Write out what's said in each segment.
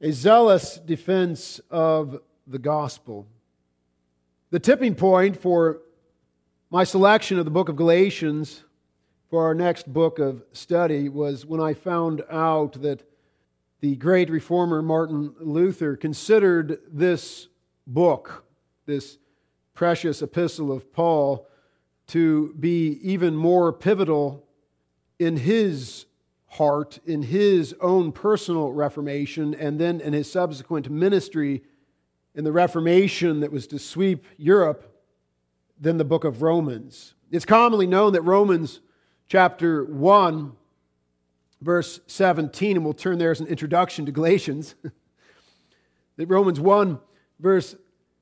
A zealous defense of the gospel. The tipping point for my selection of the book of Galatians for our next book of study was when I found out that the great reformer Martin Luther considered this book, this precious epistle of Paul, to be even more pivotal in his heart, in his own personal reformation, and then in his subsequent ministry in the Reformation that was to sweep Europe, than the book of Romans. It's commonly known that Romans chapter 1, verse 17, and we'll turn there as an introduction to Galatians, that Romans 1, verse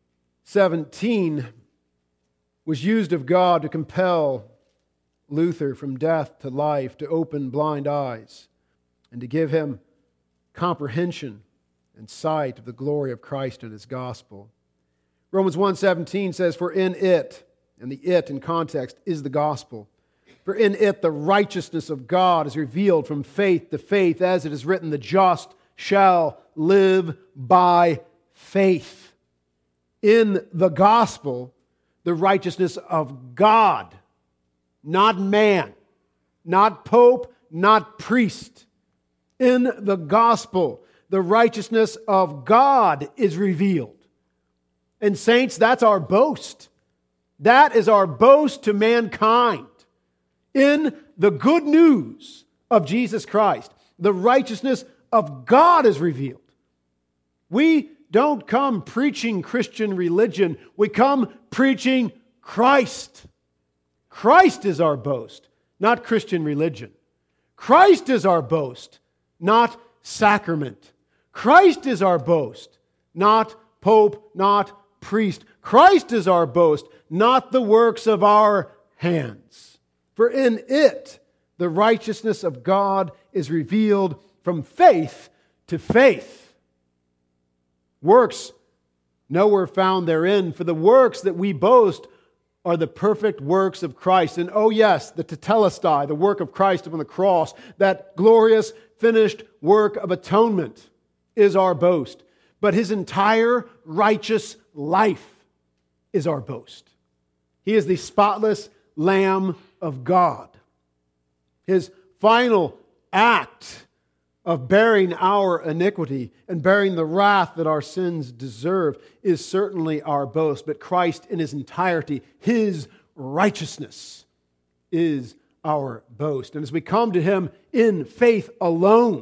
17 was used of God to compel Luther from death to life, to open blind eyes, and to give him comprehension and sight of the glory of Christ and His gospel. Romans 1:17 says, "For in it," and the "it" in context is the gospel, "for in it the righteousness of God is revealed from faith to faith, as it is written, the just shall live by faith." In the gospel, the righteousness of God, not man, not pope, not priest. In the gospel, the righteousness of God is revealed. And saints, that's our boast. That is our boast to mankind. In the good news of Jesus Christ, the righteousness of God is revealed. We don't come preaching Christian religion. We come preaching Christ. Christ is our boast, not Christian religion. Christ is our boast, not sacrament. Christ is our boast, not pope, not priest. Christ is our boast, not the works of our hands. For in it, the righteousness of God is revealed from faith to faith. Works nowhere found therein, for the works that we boast are the perfect works of Christ. And oh yes, the tetelestai, the work of Christ upon the cross, that glorious finished work of atonement is our boast. But His entire righteous life is our boast. He is the spotless Lamb of God. His final act of bearing our iniquity and bearing the wrath that our sins deserve is certainly our boast. But Christ in His entirety, His righteousness is our boast. And as we come to Him in faith alone,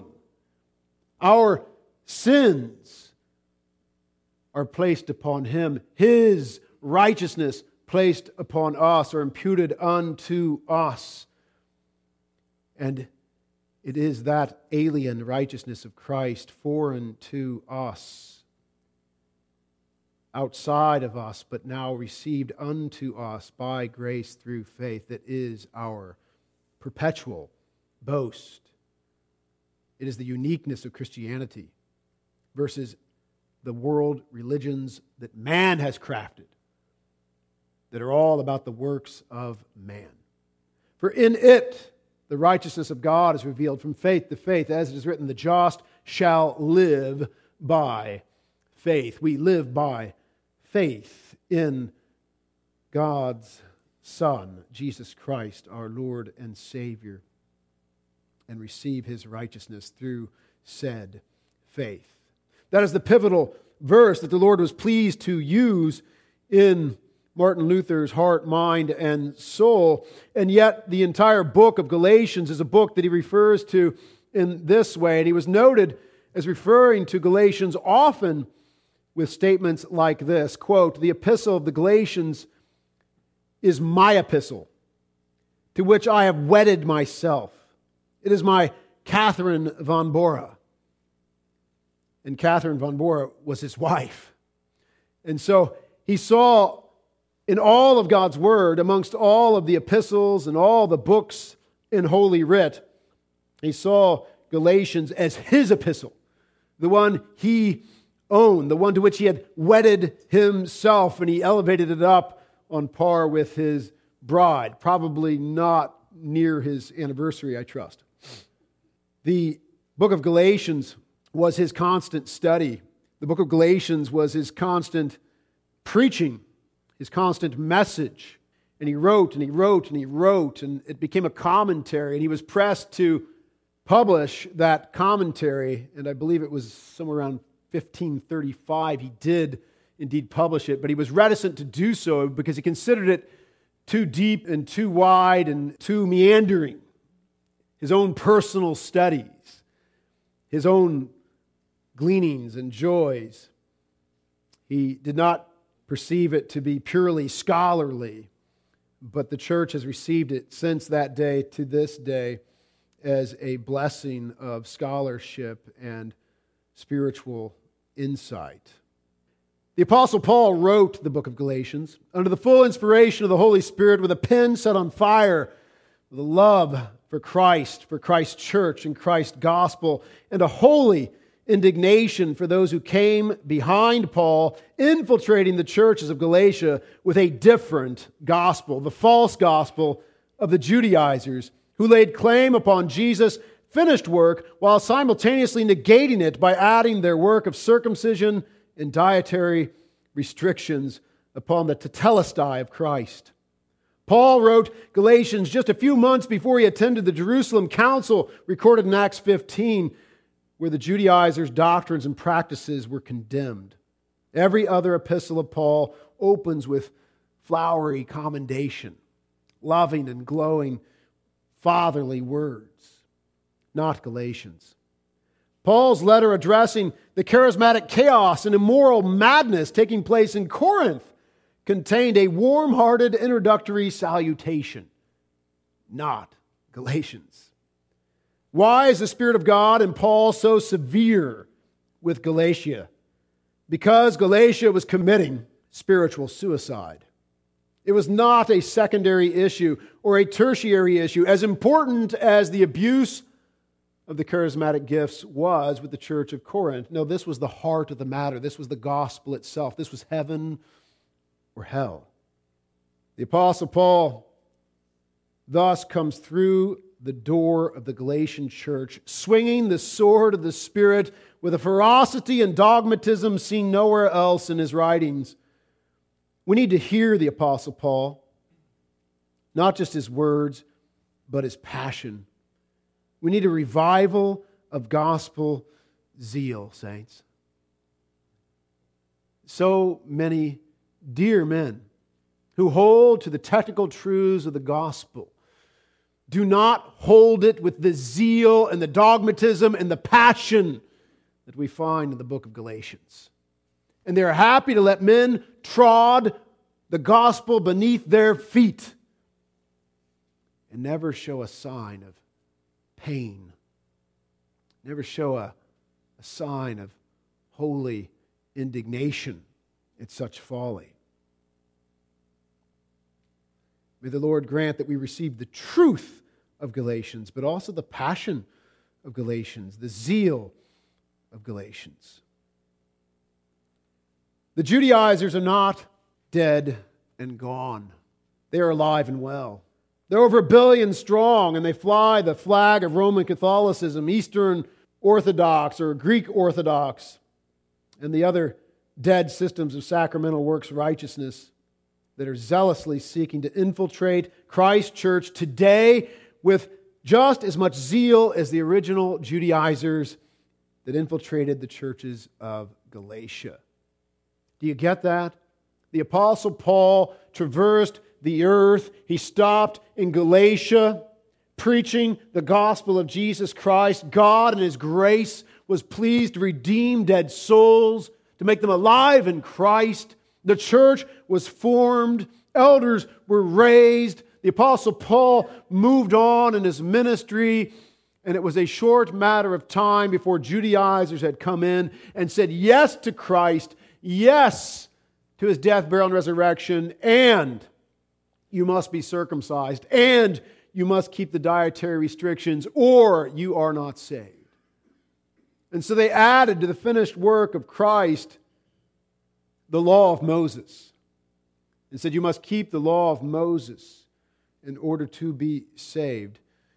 our sins are placed upon Him. His righteousness placed upon us or imputed unto us. And it is that alien righteousness of Christ, foreign to us, outside of us, but now received unto us by grace through faith, that is our perpetual boast. It is the uniqueness of Christianity versus the world religions that man has crafted, that are all about the works of man. For in it, the righteousness of God is revealed from faith to faith, as it is written, the just shall live by faith. We live by faith in God's Son, Jesus Christ, our Lord and Savior, and receive His righteousness through said faith. That is the pivotal verse that the Lord was pleased to use in Martin Luther's heart, mind, and soul. And yet the entire book of Galatians is a book that he refers to in this way. And he was noted as referring to Galatians often with statements like this, quote, "The epistle of the Galatians is my epistle, to which I have wedded myself. It is my Catherine von Bora." And Catherine von Bora was his wife. And so he saw in all of God's Word, amongst all of the epistles and all the books in Holy Writ, he saw Galatians as his epistle, the one he owned, the one to which he had wedded himself, and he elevated it up on par with his bride. Probably not near his anniversary, I trust. The book of Galatians was his constant study. The book of Galatians was his constant preaching, his constant message. And he wrote and he wrote and he wrote, and it became a commentary. And he was pressed to publish that commentary, and I believe it was somewhere around 1535. He did indeed publish it, but he was reticent to do so because he considered it too deep and too wide and too meandering. His own personal studies, his own gleanings and joys. He did not perceive it to be purely scholarly, but the church has received it since that day to this day as a blessing of scholarship and spiritual insight. The Apostle Paul wrote the book of Galatians under the full inspiration of the Holy Spirit with a pen set on fire with a love for Christ's church and Christ's gospel, and a holy indignation for those who came behind Paul, infiltrating the churches of Galatia with a different gospel, the false gospel of the Judaizers, who laid claim upon Jesus' finished work while simultaneously negating it by adding their work of circumcision and dietary restrictions upon the tetelestai of Christ. Paul wrote Galatians just a few months before he attended the Jerusalem Council, recorded in Acts 15, where the Judaizers' doctrines and practices were condemned. Every other epistle of Paul opens with flowery commendation, loving and glowing fatherly words, not Galatians. Paul's letter addressing the charismatic chaos and immoral madness taking place in Corinth contained a warm-hearted introductory salutation, not Galatians. Why is the Spirit of God in Paul so severe with Galatia? Because Galatia was committing spiritual suicide. It was not a secondary issue or a tertiary issue, as important as the abuse of the charismatic gifts was with the church of Corinth. No, this was the heart of the matter. This was the gospel itself. This was heaven or hell. The Apostle Paul thus comes through the door of the Galatian church, swinging the sword of the Spirit with a ferocity and dogmatism seen nowhere else in his writings. We need to hear the Apostle Paul, not just his words, but his passion. We need a revival of gospel zeal, saints. So many dear men who hold to the technical truths of the gospel do not hold it with the zeal and the dogmatism and the passion that we find in the book of Galatians. And they are happy to let men trod the gospel beneath their feet and never show a sign of pain, never show a sign of holy indignation at such folly. May the Lord grant that we receive the truth of Galatians, but also the passion of Galatians, the zeal of Galatians. The Judaizers are not dead and gone. They are alive and well. They're over 1 billion strong, and they fly the flag of Roman Catholicism, Eastern Orthodox or Greek Orthodox, and the other dead systems of sacramental works righteousness that are zealously seeking to infiltrate Christ's church today with just as much zeal as the original Judaizers that infiltrated the churches of Galatia. Do you get that? The Apostle Paul traversed the earth. He stopped in Galatia, preaching the gospel of Jesus Christ. God in His grace was pleased to redeem dead souls, to make them alive in Christ. The church was formed. Elders were raised. The Apostle Paul moved on in his ministry, and it was a short matter of time before Judaizers had come in and said yes to Christ, yes to His death, burial, and resurrection, and you must be circumcised, and you must keep the dietary restrictions, or you are not saved. And so they added to the finished work of Christ the law of Moses, and said you must keep the law of Moses in order to be saved.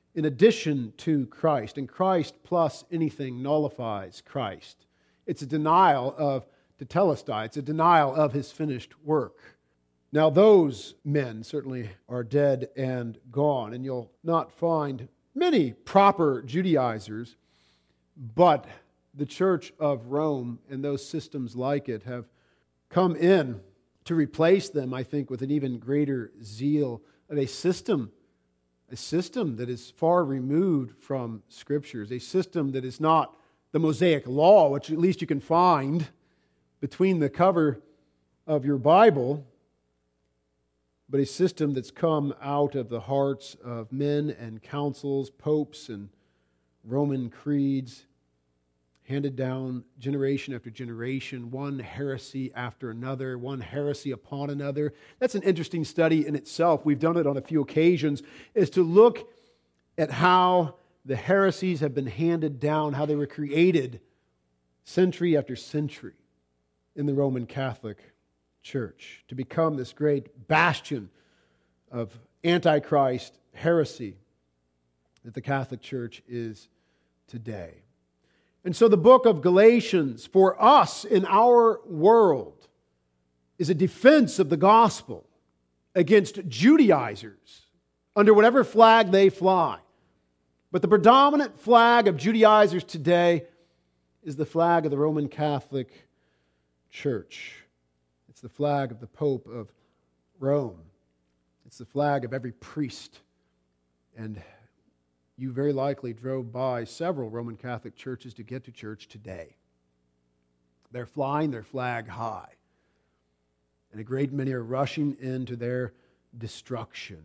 in addition to Christ, and Christ plus anything nullifies Christ. It's a denial of tetelestai. It's a denial of his finished work. Now those men certainly are dead and gone, and you'll not find many proper Judaizers, but the Church of Rome and those systems like it have come in to replace them, I think, with an even greater zeal of a system that is far removed from Scriptures, a system that is not the Mosaic Law, which at least you can find between the cover of your Bible, but a system that's come out of the hearts of men and councils, popes and Roman creeds, handed down generation after generation, one heresy after another, one heresy upon another. That's an interesting study in itself. We've done it on a few occasions, is to look at how the heresies have been handed down, how they were created century after century in the Roman Catholic Church to become this great bastion of Antichrist heresy that the Catholic Church is today. And so the book of Galatians, for us in our world, is a defense of the gospel against Judaizers under whatever flag they fly. But the predominant flag of Judaizers today is the flag of the Roman Catholic Church. It's the flag of the Pope of Rome. It's the flag of every priest. And you very likely drove by several Roman Catholic churches to get to church today. They're flying their flag high. And a great many are rushing into their destruction.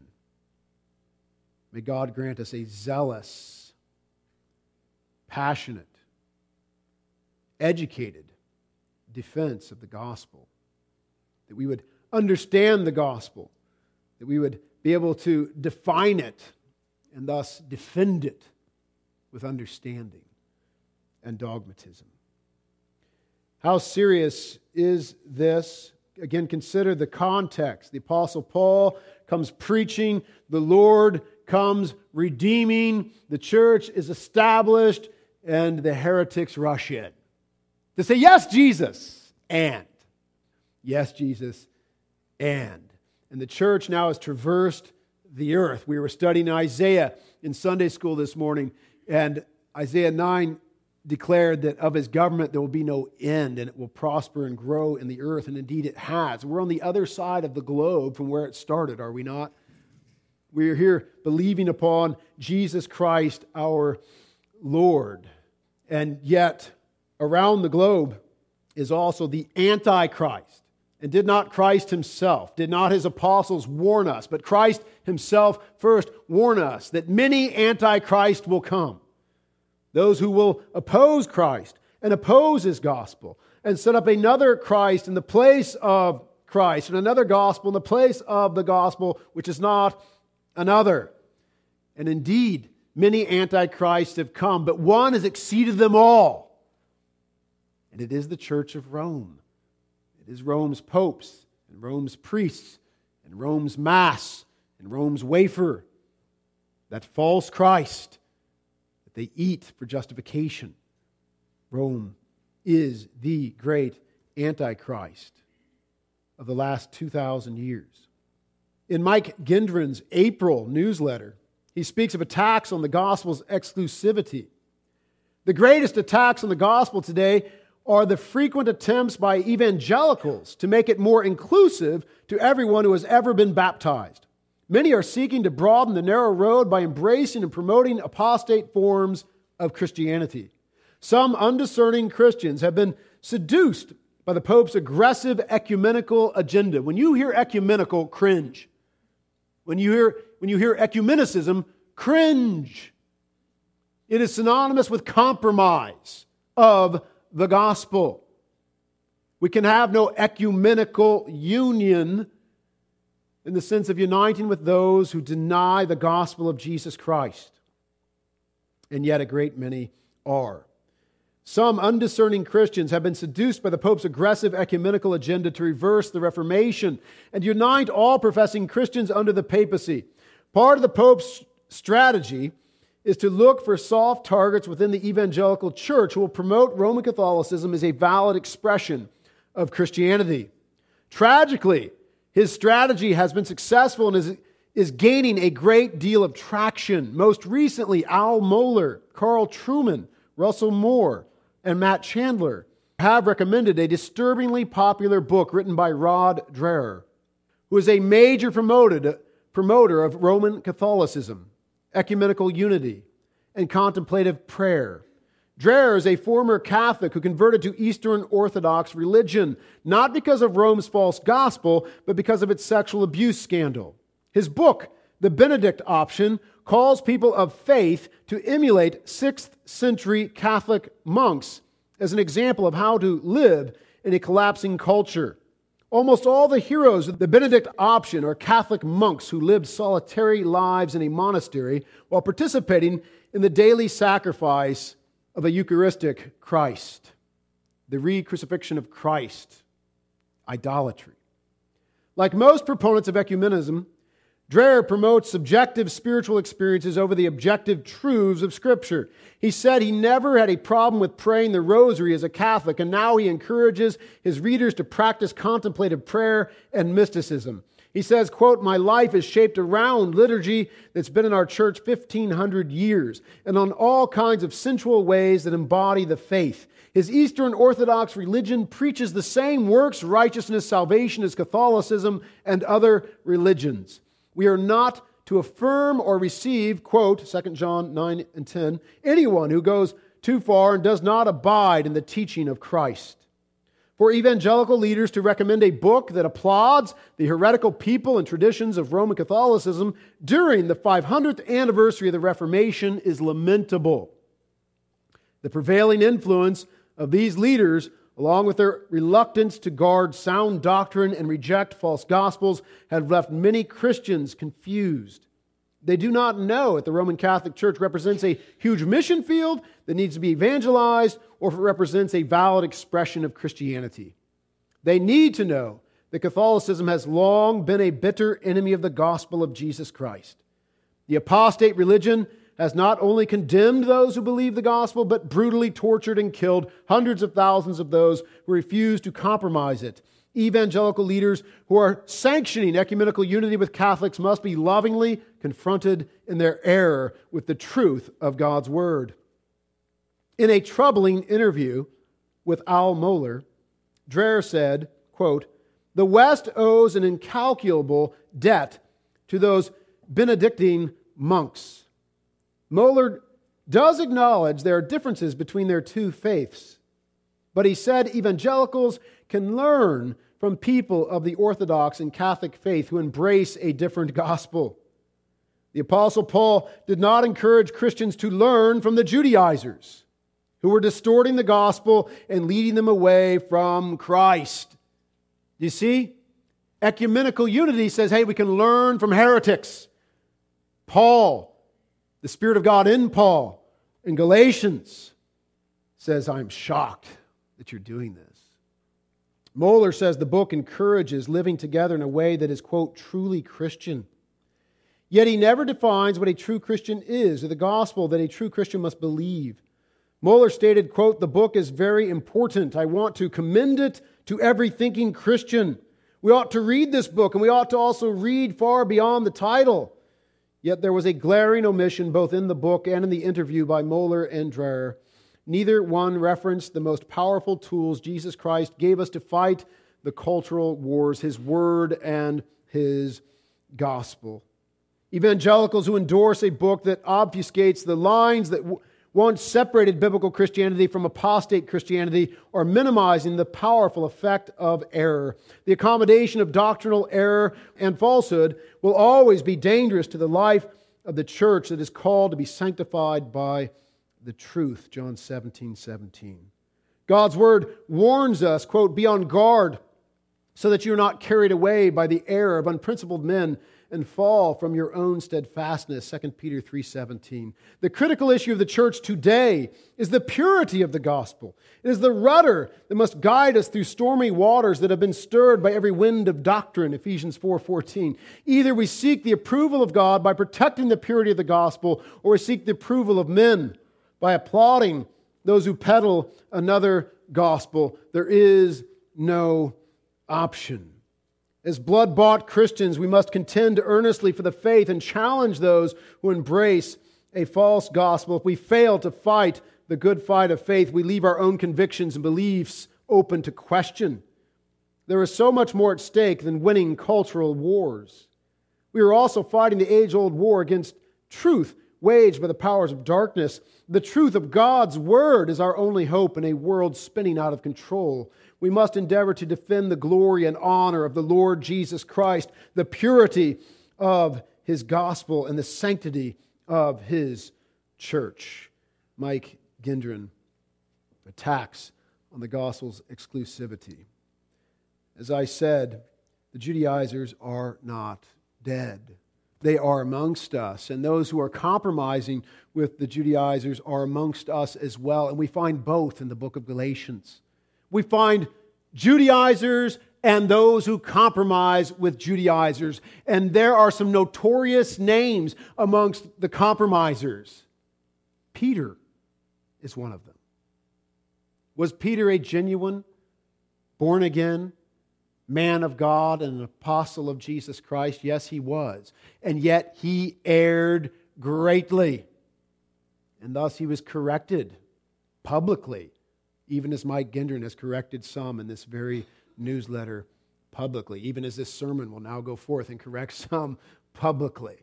May God grant us a zealous, passionate, educated defense of the gospel. That we would understand the gospel. That we would be able to define it and thus defend it with understanding and dogmatism. How serious is this? Again, consider the context. The Apostle Paul comes preaching, the Lord comes redeeming, the church is established, and the heretics rush in to say, yes, Jesus, and. Yes, Jesus, and. And the church now has traversed the earth. We were studying Isaiah in Sunday school this morning, and Isaiah 9 declared that of his government there will be no end, and it will prosper and grow in the earth, and indeed it has. We're on the other side of the globe from where it started, are we not? We're here believing upon Jesus Christ our Lord. And yet, around the globe is also the Antichrist. And did not Christ himself, did not his apostles warn us, but Christ himself first warned us that many Antichrist will come. Those who will oppose Christ and oppose his gospel and set up another Christ in the place of Christ and another gospel in the place of the gospel, which is not another. And indeed, many Antichrists have come, but one has exceeded them all. And it is the Church of Rome. It is Rome's popes and Rome's priests and Rome's mass and Rome's wafer, that false Christ that they eat for justification. Rome is the great Antichrist of the last 2,000 years. In Mike Gendron's April newsletter, he speaks of attacks on the gospel's exclusivity. The greatest attacks on the gospel today are the frequent attempts by evangelicals to make it more inclusive to everyone who has ever been baptized. Many are seeking to broaden the narrow road by embracing and promoting apostate forms of Christianity. Some undiscerning Christians have been seduced by the Pope's aggressive ecumenical agenda. When you hear ecumenical, cringe. When you hear ecumenicism, cringe. It is synonymous with compromise of the gospel. We can have no ecumenical union in the sense of uniting with those who deny the gospel of Jesus Christ. And yet a great many are. Some undiscerning Christians have been seduced by the Pope's aggressive ecumenical agenda to reverse the Reformation and unite all professing Christians under the papacy. Part of the Pope's strategy is to look for soft targets within the evangelical church who will promote Roman Catholicism as a valid expression of Christianity. Tragically, his strategy has been successful and is gaining a great deal of traction. Most recently, Al Mohler, Carl Trueman, Russell Moore, and Matt Chandler have recommended a disturbingly popular book written by Rod Dreher, who is a major promoter of Roman Catholicism, ecumenical unity, and contemplative prayer. Dreher is a former Catholic who converted to Eastern Orthodox religion, not because of Rome's false gospel, but because of its sexual abuse scandal. His book, The Benedict Option, calls people of faith to emulate 6th century Catholic monks as an example of how to live in a collapsing culture. Almost all the heroes of the Benedict Option are Catholic monks who lived solitary lives in a monastery while participating in the daily sacrifice of a Eucharistic Christ, the re-crucifixion of Christ, idolatry. Like most proponents of ecumenism, Dreher promotes subjective spiritual experiences over the objective truths of Scripture. He said he never had a problem with praying the rosary as a Catholic, and now he encourages his readers to practice contemplative prayer and mysticism. He says, quote, "My life is shaped around liturgy that's been in our church 1,500 years, and on all kinds of sensual ways that embody the faith. His Eastern Orthodox religion preaches the same works, righteousness, salvation as Catholicism and other religions. We are not to affirm or receive," quote, 2 John 9 and 10, "anyone who goes too far and does not abide in the teaching of Christ." For evangelical leaders to recommend a book that applauds the heretical people and traditions of Roman Catholicism during the 500th anniversary of the Reformation is lamentable. The prevailing influence of these leaders, along with their reluctance to guard sound doctrine and reject false gospels, have left many Christians confused. They do not know if the Roman Catholic Church represents a huge mission field that needs to be evangelized or if it represents a valid expression of Christianity. They need to know that Catholicism has long been a bitter enemy of the gospel of Jesus Christ. The apostate religion has not only condemned those who believe the gospel, but brutally tortured and killed hundreds of thousands of those who refuse to compromise it. Evangelical leaders who are sanctioning ecumenical unity with Catholics must be lovingly confronted in their error with the truth of God's Word. In a troubling interview with Al Mohler, Dreher said, quote, "The West owes an incalculable debt to those Benedictine monks." Mohler does acknowledge there are differences between their two faiths, but he said evangelicals can learn from people of the Orthodox and Catholic faith who embrace a different gospel. The Apostle Paul did not encourage Christians to learn from the Judaizers who were distorting the gospel and leading them away from Christ. You see? Ecumenical unity says, hey, we can learn from heretics. Paul, the Spirit of God in Paul, in Galatians, says, I'm shocked that you're doing this. Mohler says the book encourages living together in a way that is, quote, truly Christian. Yet he never defines what a true Christian is or the gospel that a true Christian must believe. Mohler stated, quote, the book is very important. I want to commend it to every thinking Christian. We ought to read this book, and we ought to also read far beyond the title. Yet there was a glaring omission both in the book and in the interview by Mohler and Dreher. Neither one referenced the most powerful tools Jesus Christ gave us to fight the cultural wars, His Word and His gospel. Evangelicals who endorse a book that obfuscates the lines that once separated biblical Christianity from apostate Christianity are minimizing the powerful effect of error. The accommodation of doctrinal error and falsehood will always be dangerous to the life of the church that is called to be sanctified by the truth, John 17:17. God's Word warns us, quote, be on guard so that you're not carried away by the error of unprincipled men and fall from your own steadfastness. 2 Peter 3:17. The critical issue of the church today is the purity of the gospel. It is the rudder that must guide us through stormy waters that have been stirred by every wind of doctrine. Ephesians 4:14. Either we seek the approval of God by protecting the purity of the gospel, or we seek the approval of men by applauding those who peddle another gospel. There is no option. As blood-bought Christians, we must contend earnestly for the faith and challenge those who embrace a false gospel. If we fail to fight the good fight of faith, we leave our own convictions and beliefs open to question. There is so much more at stake than winning cultural wars. We are also fighting the age-old war against truth waged by the powers of darkness. The truth of God's Word is our only hope in a world spinning out of control. We must endeavor to defend the glory and honor of the Lord Jesus Christ, the purity of His gospel, and the sanctity of His church. Mike Gendron attacks on the gospel's exclusivity. As I said, the Judaizers are not dead. They are amongst us, and those who are compromising with the Judaizers are amongst us as well, and we find both in the book of Galatians. We find Judaizers and those who compromise with Judaizers, and there are some notorious names amongst the compromisers. Peter is one of them. Was Peter a genuine, born-again man of God and an apostle of Jesus Christ? Yes, he was. And yet he erred greatly. And thus he was corrected publicly, even as Mike Gendron has corrected some in this very newsletter publicly, even as this sermon will now go forth and correct some publicly.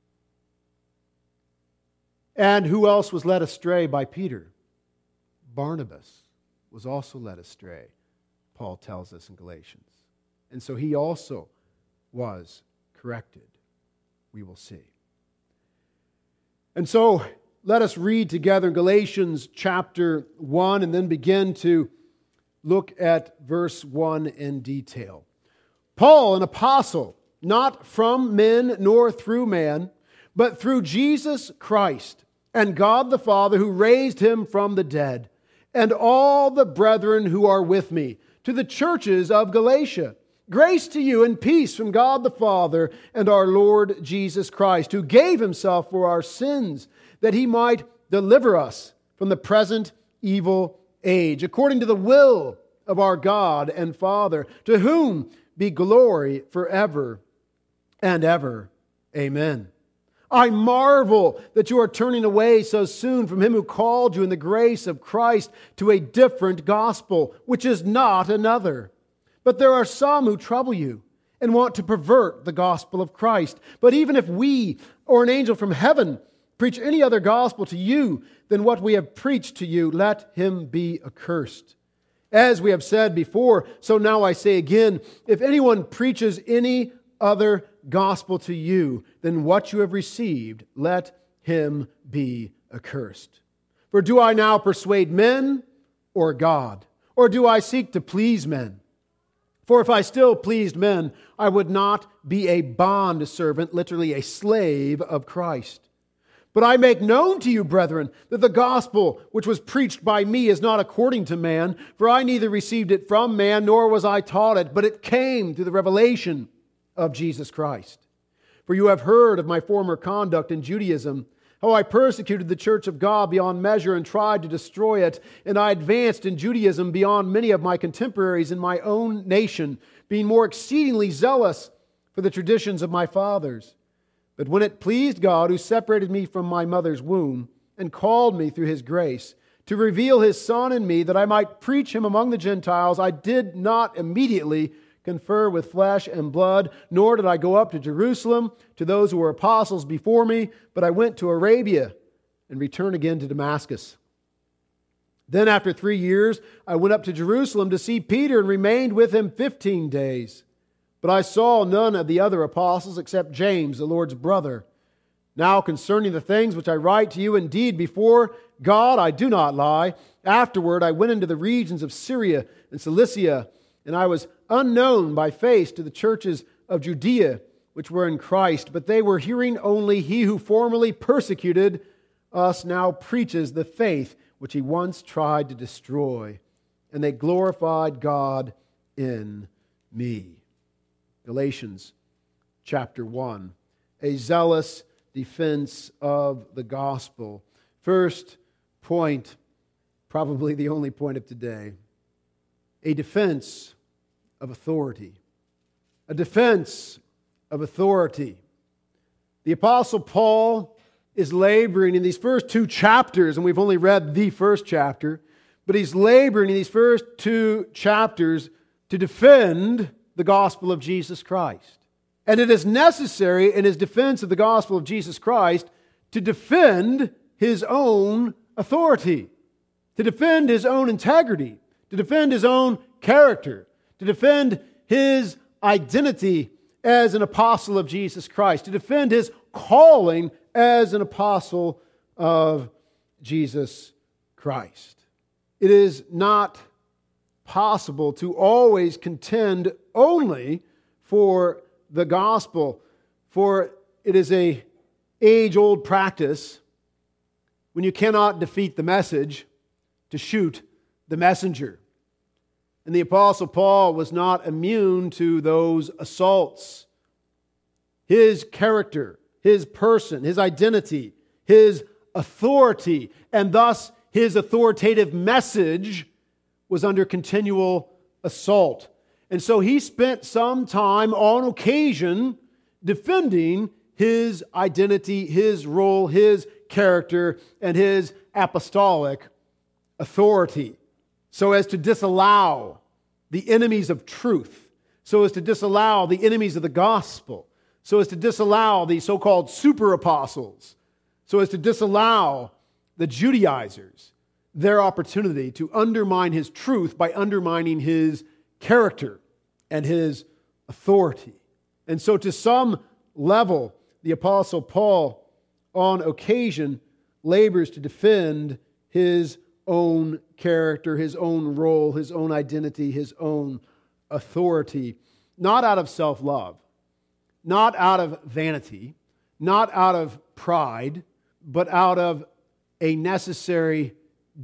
And who else was led astray by Peter? Barnabas was also led astray, Paul tells us in Galatians. And so he also was corrected. We will see. And so let us read together Galatians chapter 1 and then begin to look at verse 1 in detail. Paul, an apostle, not from men nor through man, but through Jesus Christ and God the Father who raised Him from the dead, and all the brethren who are with me, to the churches of Galatia. Grace to you and peace from God the Father and our Lord Jesus Christ, who gave Himself for our sins, that He might deliver us from the present evil age, according to the will of our God and Father, to whom be glory forever and ever. Amen. I marvel that you are turning away so soon from Him who called you in the grace of Christ to a different gospel, which is not another. But there are some who trouble you and want to pervert the gospel of Christ. But even if we or an angel from heaven preach any other gospel to you than what we have preached to you, let him be accursed. As we have said before, so now I say again, if anyone preaches any other gospel to you than what you have received, let him be accursed. For do I now persuade men or God? Or do I seek to please men? For if I still pleased men, I would not be a bondservant, literally a slave of Christ. But I make known to you, brethren, that the gospel which was preached by me is not according to man, for I neither received it from man, nor was I taught it, but it came through the revelation of Jesus Christ. For you have heard of my former conduct in Judaism, how I persecuted the church of God beyond measure and tried to destroy it, and I advanced in Judaism beyond many of my contemporaries in my own nation, being more exceedingly zealous for the traditions of my fathers. But when it pleased God, who separated me from my mother's womb and called me through His grace, to reveal His Son in me that I might preach Him among the Gentiles, I did not immediately confer with flesh and blood, nor did I go up to Jerusalem to those who were apostles before me, but I went to Arabia and returned again to Damascus. Then after 3 years, I went up to Jerusalem to see Peter and remained with him 15 days. But I saw none of the other apostles except James, the Lord's brother. Now concerning the things which I write to you, indeed before God I do not lie. Afterward I went into the regions of Syria and Cilicia, and I was unknown by face to the churches of Judea, which were in Christ, but they were hearing only. He who formerly persecuted us now preaches the faith which he once tried to destroy, and they glorified God in me. Galatians chapter 1, a zealous defense of the gospel. First point, probably the only point of today, a defense of authority. A defense of authority. The Apostle Paul is laboring in these first two chapters, and we've only read the first chapter, but he's laboring in these first two chapters to defend the gospel of Jesus Christ. And it is necessary in his defense of the gospel of Jesus Christ to defend his own authority, to defend his own integrity, to defend his own character, to defend his identity as an apostle of Jesus Christ, to defend his calling as an apostle of Jesus Christ. It is not possible to always contend only for the gospel, for it is an age-old practice when you cannot defeat the message to shoot the messenger. And the Apostle Paul was not immune to those assaults. His character, his person, his identity, his authority, and thus his authoritative message was under continual assault. And so he spent some time on occasion defending his identity, his role, his character, and his apostolic authority, so as to disallow the enemies of truth, so as to disallow the enemies of the gospel, so as to disallow the so-called super apostles, so as to disallow the Judaizers their opportunity to undermine his truth by undermining his character and his authority. And so to some level, the Apostle Paul, on occasion, labors to defend his own character, his own role, his own identity, his own authority, not out of self-love, not out of vanity, not out of pride, but out of a necessary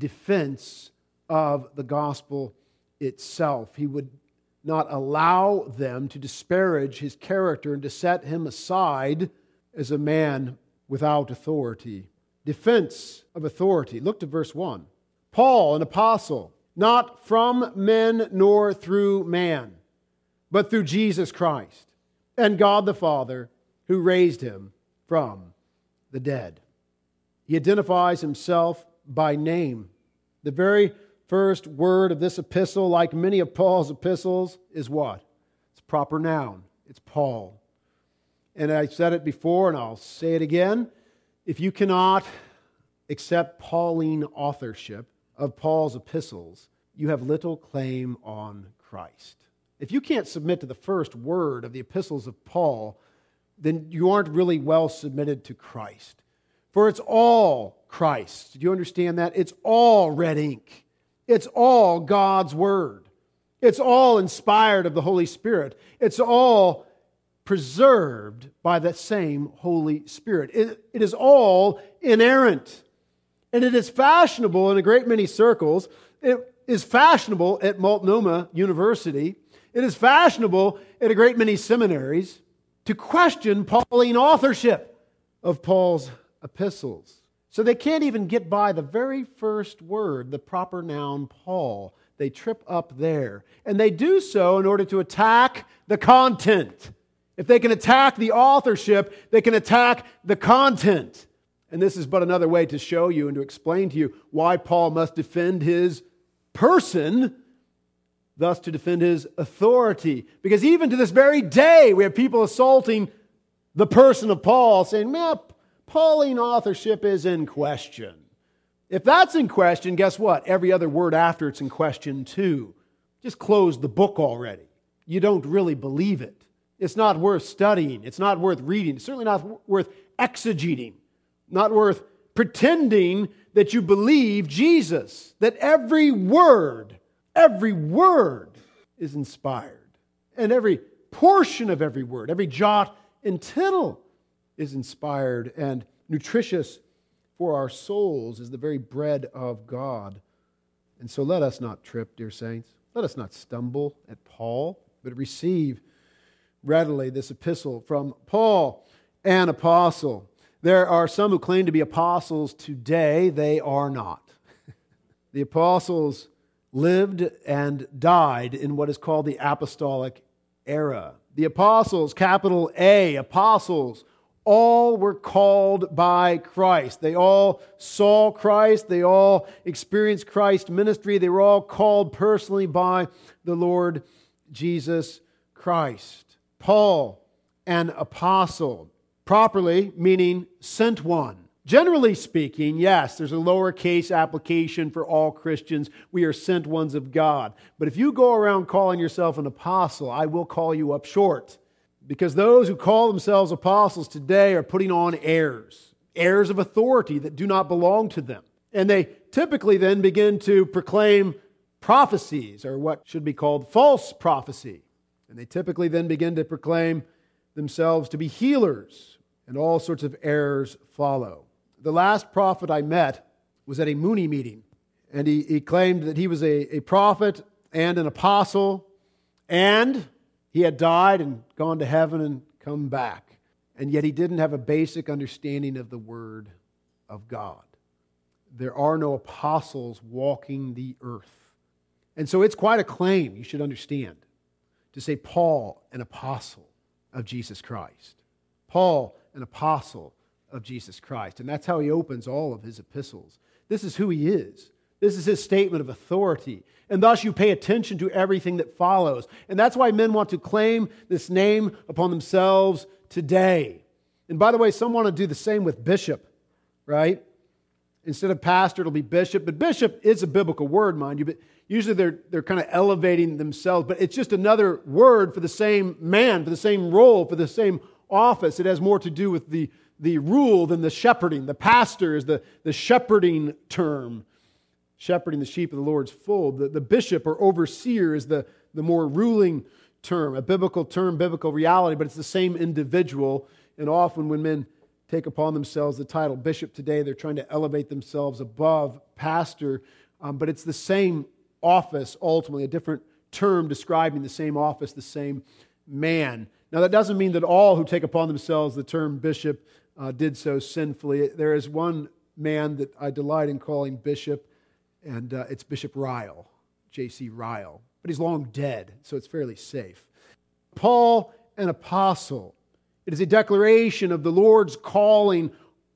defense of the gospel itself. He would not allow them to disparage his character and to set him aside as a man without authority. Defense of authority. Look to verse 1. Paul, an apostle, not from men nor through man, but through Jesus Christ and God the Father, who raised him from the dead. He identifies himself by name. The very first word of this epistle, like many of Paul's epistles, is what? It's a proper noun. It's Paul. And I said it before, and I'll say it again. If you cannot accept Pauline authorship of Paul's epistles, you have little claim on Christ. If you can't submit to the first word of the epistles of Paul, then you aren't really well submitted to Christ. For it's all Christ. Do you understand that? It's all red ink. It's all God's Word. It's all inspired of the Holy Spirit. It's all preserved by that same Holy Spirit. It is all inerrant. And it is fashionable in a great many circles. It is fashionable at Multnomah University. It is fashionable at a great many seminaries to question Pauline authorship of Paul's epistles. So they can't even get by the very first word, the proper noun Paul. They trip up there. And they do so in order to attack the content. If they can attack the authorship, they can attack the content. And this is but another way to show you and to explain to you why Paul must defend his person, thus to defend his authority. Because even to this very day, we have people assaulting the person of Paul, saying, man, Pauline authorship is in question. If that's in question, guess what? Every other word after it's in question too. Just close the book already. You don't really believe it. It's not worth studying. It's not worth reading. It's certainly not worth exegeting. Not worth pretending that you believe Jesus. That every word is inspired. And every portion of every word, every jot and tittle is inspired and nutritious for our souls, is the very bread of God. And so let us not trip, dear saints. Let us not stumble at Paul, but receive readily this epistle from Paul, an apostle. There are some who claim to be apostles today. They are not. The apostles lived and died in what is called the apostolic era. The apostles, capital A, apostles, all were called by Christ. They all saw Christ. They all experienced Christ's ministry. They were all called personally by the Lord Jesus Christ. Paul, an apostle, properly meaning sent one. Generally speaking, yes, there's a lowercase application for all Christians. We are sent ones of God. But if you go around calling yourself an apostle, I will call you up short. Because those who call themselves apostles today are putting on airs of authority that do not belong to them. And they typically then begin to proclaim prophecies, or what should be called false prophecy. And they typically then begin to proclaim themselves to be healers, and all sorts of errors follow. The last prophet I met was at a Mooney meeting, and he claimed that he was a prophet and an apostle, and he had died and gone to heaven and come back. And yet he didn't have a basic understanding of the Word of God. There are no apostles walking the earth. And so it's quite a claim, you should understand, to say Paul, an apostle of Jesus Christ. Paul, an apostle of Jesus Christ. And that's how he opens all of his epistles. This is who he is. This is his statement of authority. And thus you pay attention to everything that follows. And that's why men want to claim this name upon themselves today. And by the way, some want to do the same with bishop, right? Instead of pastor, it'll be bishop. But bishop is a biblical word, mind you. But usually they're kind of elevating themselves. But it's just another word for the same man, for the same role, for the same office. It has more to do with the rule than the shepherding. The pastor is the shepherding term. Shepherding the sheep of the Lord's fold. The bishop or overseer is the more ruling term, a biblical term, biblical reality, but it's the same individual. And often when men take upon themselves the title bishop today, they're trying to elevate themselves above pastor, but it's the same office ultimately, a different term describing the same office, the same man. Now that doesn't mean that all who take upon themselves the term bishop did so sinfully. There is one man that I delight in calling bishop, and it's Bishop Ryle, J.C. Ryle. But he's long dead, so it's fairly safe. Paul, an apostle. It is a declaration of the Lord's calling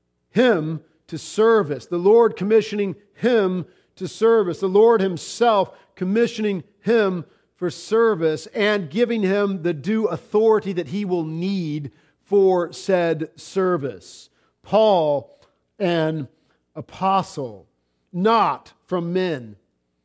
him to service, the Lord commissioning him to service, the Lord himself commissioning him for service and giving him the due authority that he will need for said service. Paul, an apostle. Not from men,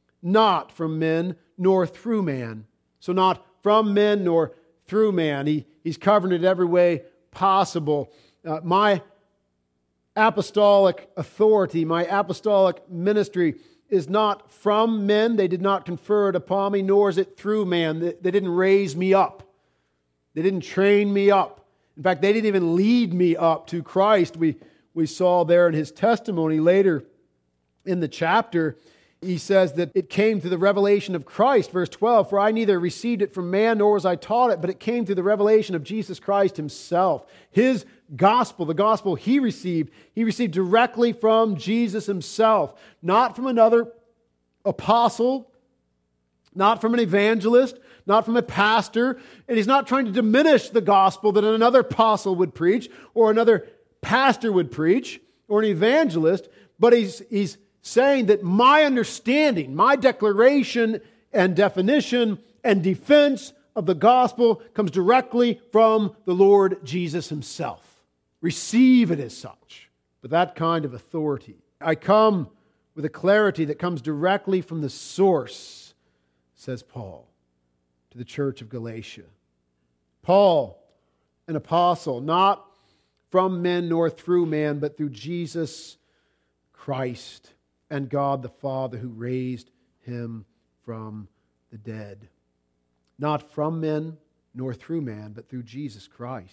nor through man. So not from men nor through man. He's covered it every way possible. My apostolic authority, my apostolic ministry is not from men. They did not confer it upon me, nor is it through man. They didn't raise me up. They didn't train me up. In fact, they didn't even lead me up to Christ. We saw there in his testimony later in the chapter, he says that it came through the revelation of Christ. Verse 12, for I neither received it from man nor was I taught it, but it came through the revelation of Jesus Christ himself. His gospel, the gospel he received directly from Jesus himself, not from another apostle, not from an evangelist, not from a pastor. And he's not trying to diminish the gospel that another apostle would preach or another pastor would preach or an evangelist, but he's saying that my understanding, my declaration and definition and defense of the gospel comes directly from the Lord Jesus himself. Receive it as such, with that kind of authority. I come with a clarity that comes directly from the source, says Paul to the church of Galatia. Paul, an apostle, not from men nor through man, but through Jesus Christ and God the Father who raised him from the dead. Not from men nor through man, but through Jesus Christ.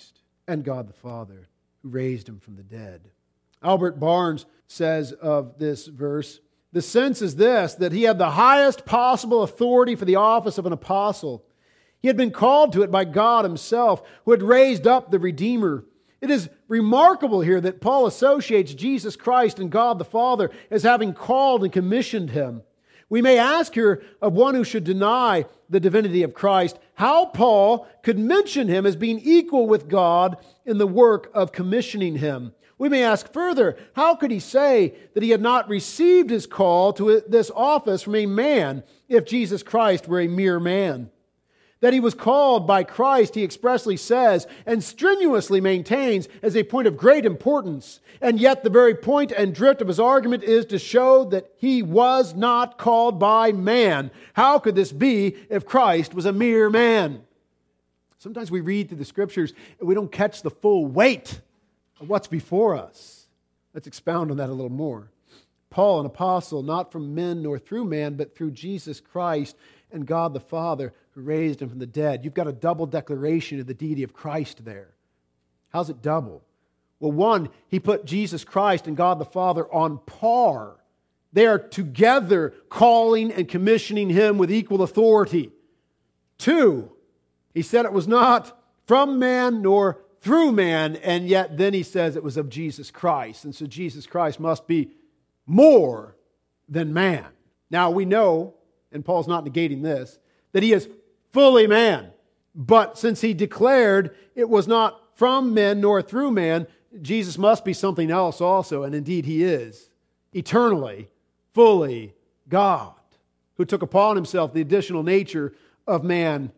and God the Father, who raised him from the dead. Albert Barnes says of this verse, the sense is this, that he had the highest possible authority for the office of an apostle. He had been called to it by God himself, who had raised up the Redeemer. It is remarkable here that Paul associates Jesus Christ and God the Father as having called and commissioned him. We may ask here of one who should deny the divinity of Christ, how Paul could mention him as being equal with God in the work of commissioning him. We may ask further, how could he say that he had not received his call to this office from a man if Jesus Christ were a mere man? That he was called by Christ, he expressly says, and strenuously maintains as a point of great importance. And yet the very point and drift of his argument is to show that he was not called by man. How could this be if Christ was a mere man? Sometimes we read through the Scriptures and we don't catch the full weight of what's before us. Let's expound on that a little more. Paul, an apostle, not from men nor through man, but through Jesus Christ and God the Father, who raised him from the dead. You've got a double declaration of the deity of Christ there. How's it double? Well, one, he put Jesus Christ and God the Father on par. They are together calling and commissioning him with equal authority. Two, he said it was not from man nor through man, and yet then he says it was of Jesus Christ. And so Jesus Christ must be more than man. Now we know, and Paul's not negating this, that he is fully man. But since he declared it was not from men nor through man, Jesus must be something else also, and indeed he is. Eternally, fully God, who took upon himself the additional nature of mankind.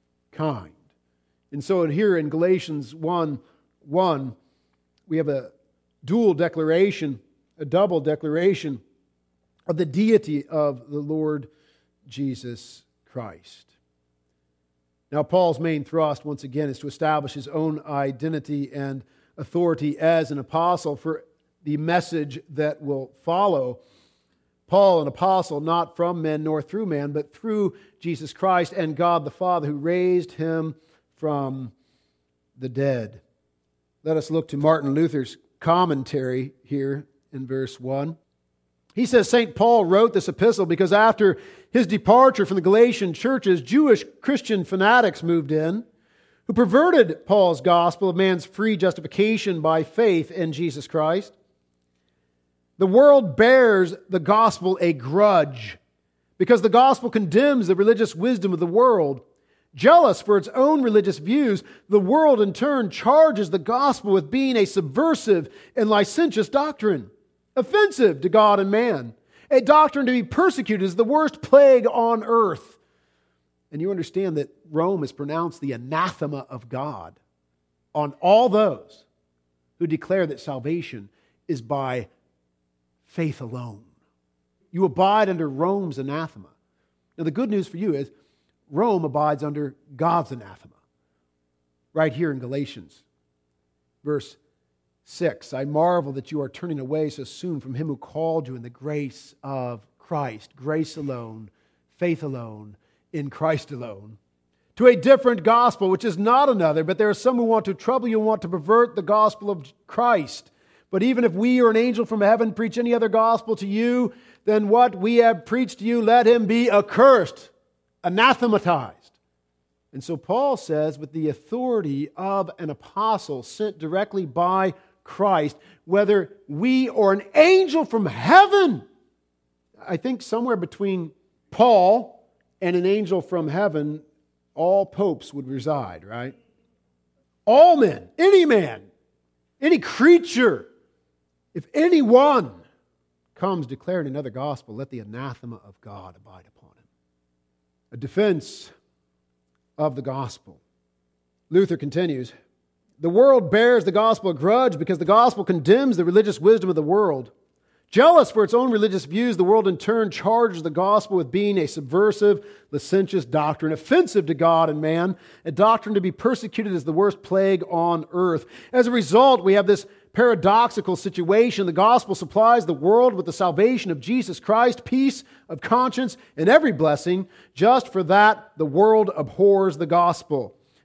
And so here in Galatians 1:1, we have a dual declaration, a double declaration of the deity of the Lord Jesus Christ. Now, Paul's main thrust, once again, is to establish his own identity and authority as an apostle for the message that will follow. Paul, an apostle, not from men nor through man, but through Jesus Christ and God the Father, who raised him from the dead. Let us look to Martin Luther's commentary here in verse 1. He says St. Paul wrote this epistle because after his departure from the Galatian churches, Jewish Christian fanatics moved in who perverted Paul's gospel of man's free justification by faith in Jesus Christ. The world bears the gospel a grudge because the gospel condemns the religious wisdom of the world. Jealous for its own religious views, the world in turn charges the gospel with being a subversive and licentious doctrine, offensive to God and man. A doctrine to be persecuted is the worst plague on earth. And you understand that Rome has pronounced the anathema of God on all those who declare that salvation is by faith alone. You abide under Rome's anathema. Now the good news for you is Rome abides under God's anathema. Right here in Galatians, verse 6, I marvel that you are turning away so soon from him who called you in the grace of Christ, grace alone, faith alone, in Christ alone, to a different gospel, which is not another, but there are some who want to trouble you and want to pervert the gospel of Christ. But even if we or an angel from heaven preach any other gospel to you than what we have preached to you, let him be accursed, anathematized. And so Paul says, with the authority of an apostle sent directly by Christ, whether we or an angel from heaven, I think somewhere between Paul and an angel from heaven, all popes would reside, right? All men, any creature, if anyone comes declaring another gospel, let the anathema of God abide upon him. A defense of the gospel. Luther continues, the world bears the gospel a grudge because the gospel condemns the religious wisdom of the world. Jealous for its own religious views, the world in turn charges the gospel with being a subversive, licentious doctrine, offensive to God and man, a doctrine to be persecuted as the worst plague on earth. As a result, we have this paradoxical situation. The gospel supplies the world with the salvation of Jesus Christ, peace of conscience, and every blessing. Just for that, the world abhors the gospel.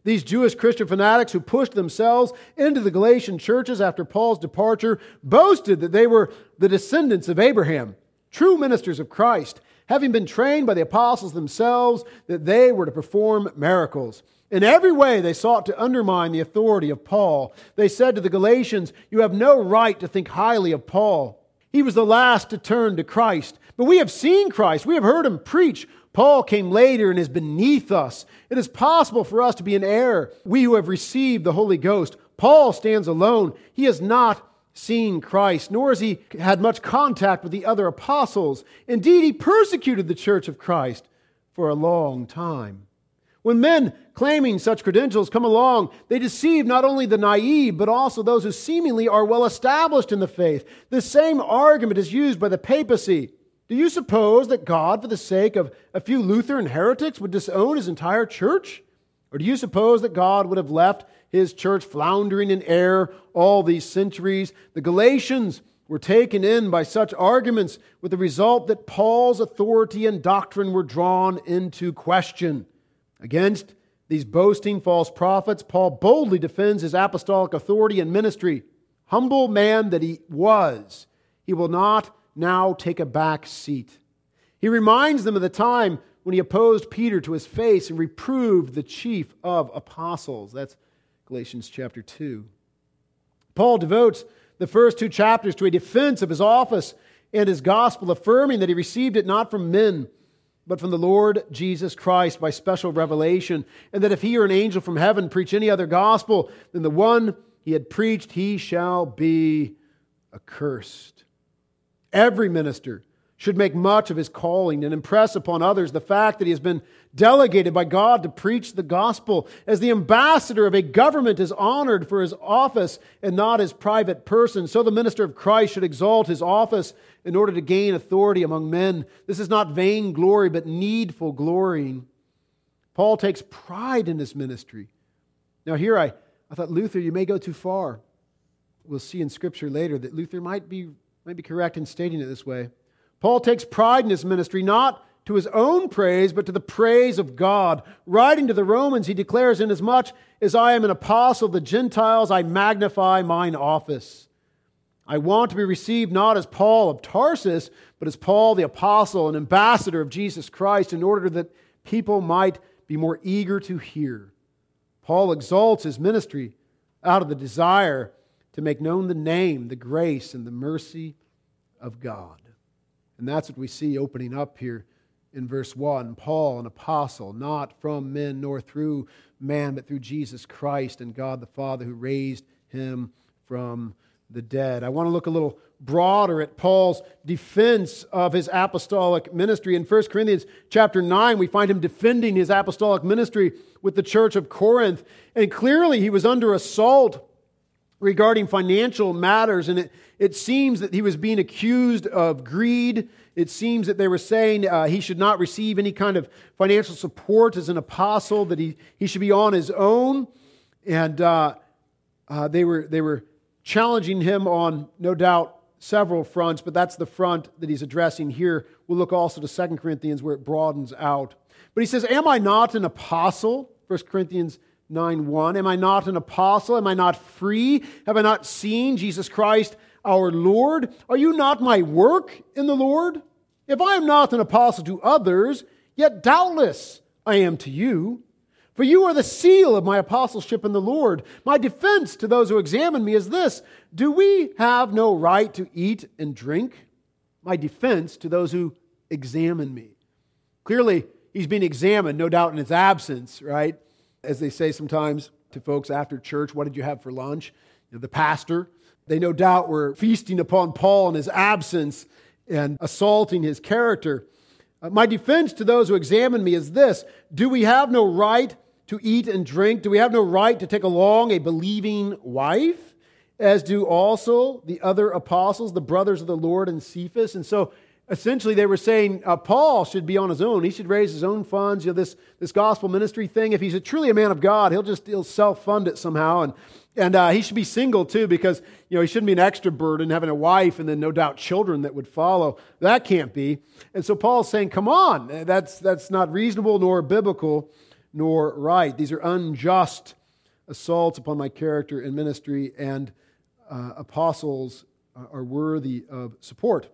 These Jewish Christian fanatics who pushed themselves into the Galatian churches after Paul's departure boasted that they were the descendants of Abraham, true ministers of Christ, having been trained by the apostles themselves that they were to perform miracles. In every way they sought to undermine the authority of Paul. They said to the Galatians, "You have no right to think highly of Paul. He was the last to turn to Christ. But we have seen Christ. We have heard him preach. Paul came later and is beneath us. It is possible for us to be in error, we who have received the Holy Ghost. Paul stands alone. He has not seen Christ, nor has he had much contact with the other apostles. Indeed, he persecuted the church of Christ for a long time." When men claiming such credentials come along, they deceive not only the naive, but also those who seemingly are well established in the faith. This same argument is used by the papacy. Do you suppose that God, for the sake of a few Lutheran heretics, would disown his entire church? Or do you suppose that God would have left his church floundering in error all these centuries? The Galatians were taken in by such arguments, with the result that Paul's authority and doctrine were drawn into question. Against these boasting false prophets, Paul boldly defends his apostolic authority and ministry. Humble man that he was, he will not now take a back seat. He reminds them of the time when he opposed Peter to his face and reproved the chief of apostles. That's Galatians chapter 2. Paul devotes the first 2 chapters to a defense of his office and his gospel, affirming that he received it not from men, but from the Lord Jesus Christ by special revelation, and that if he or an angel from heaven preach any other gospel than the one he had preached, he shall be accursed. Every minister should make much of his calling and impress upon others the fact that he has been delegated by God to preach the gospel. As the ambassador of a government is honored for his office and not his private person, so the minister of Christ should exalt his office in order to gain authority among men. This is not vain glory, but needful glorying. Paul takes pride in his ministry. Now here I thought, Luther, you may go too far. We'll see in Scripture later that Luther might be correct in stating it this way. Paul takes pride in his ministry, not to his own praise, but to the praise of God. Writing to the Romans, he declares, "Inasmuch as I am an apostle of the Gentiles, I magnify mine office. I want to be received not as Paul of Tarsus, but as Paul the apostle and ambassador of Jesus Christ, in order that people might be more eager to hear." Paul exalts his ministry out of the desire to make known the name, the grace, and the mercy of God. And that's what we see opening up here in verse 1. Paul, an apostle, not from men nor through man, but through Jesus Christ and God the Father who raised him from the dead. I want to look a little broader at Paul's defense of his apostolic ministry. In 1 Corinthians chapter 9, we find him defending his apostolic ministry with the church of Corinth. And clearly he was under assault regarding financial matters, and it seems that he was being accused of greed. It seems that they were saying he should not receive any kind of financial support as an apostle, that he should be on his own. And they were challenging him on, no doubt, several fronts, but that's the front that he's addressing here. We'll look also to 2 Corinthians where it broadens out. But he says, "Am I not an apostle?" 1 Corinthians 9:1. "Am I not an apostle? Am I not free? Have I not seen Jesus Christ our Lord? Are you not my work in the Lord? If I am not an apostle to others, yet doubtless I am to you. For you are the seal of my apostleship in the Lord. My defense to those who examine me is this: do we have no right to eat and drink? My defense to those who examine me." Clearly, he's being examined, no doubt in his absence, right? As they say sometimes to folks after church, "What did you have for lunch?" The pastor. They no doubt were feasting upon Paul in his absence and assaulting his character. My defense to those who examine me is this: do we have no right to eat and drink? Do we have no right to take along a believing wife, as do also the other apostles, the brothers of the Lord and Cephas? And so essentially they were saying Paul should be on his own. He should raise his own funds. This gospel ministry thing, if he's truly a man of God, he'll self-fund it somehow. And he should be single too, because he shouldn't be an extra burden having a wife and then no doubt children that would follow. That can't be. And so Paul's saying, come on, that's not reasonable nor biblical. nor right. These are unjust assaults upon my character and ministry, and apostles are worthy of support.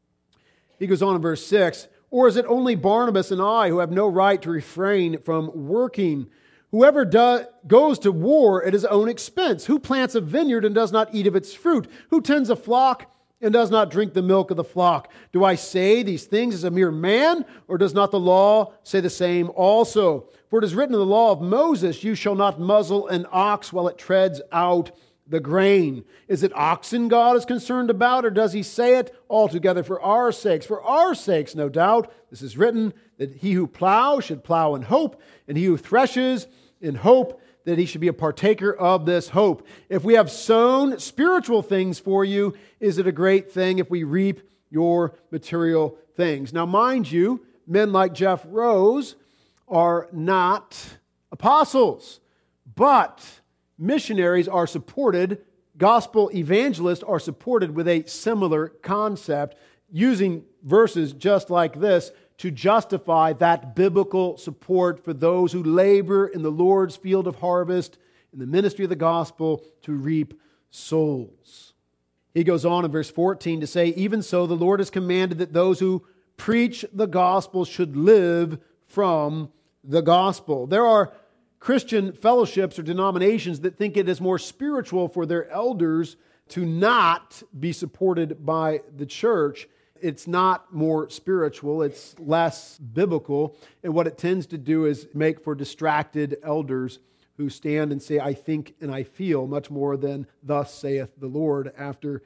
He goes on in verse 6, or is it only Barnabas and I who have no right to refrain from working? Whoever goes to war at his own expense. Who plants a vineyard and does not eat of its fruit? Who tends a flock and does not drink the milk of the flock? Do I say these things as a mere man, or does not the law say the same also? For it is written in the law of Moses, you shall not muzzle an ox while it treads out the grain. Is it oxen God is concerned about, or does he say it altogether for our sakes? For our sakes, no doubt. This is written, that he who plows should plow in hope, and he who threshes in hope, that he should be a partaker of this hope. If we have sown spiritual things for you, is it a great thing if we reap your material things? Now, mind you, men like Jeff Rose are not apostles, but missionaries are supported, gospel evangelists are supported with a similar concept, using verses just like this to justify that biblical support for those who labor in the Lord's field of harvest, in the ministry of the gospel, to reap souls. He goes on in verse 14 to say, even so, the Lord has commanded that those who preach the gospel should live from the gospel. There are Christian fellowships or denominations that think it is more spiritual for their elders to not be supported by the church. It's not more spiritual, it's less biblical. And what it tends to do is make for distracted elders who stand and say, I think and I feel, much more than thus saith the Lord, after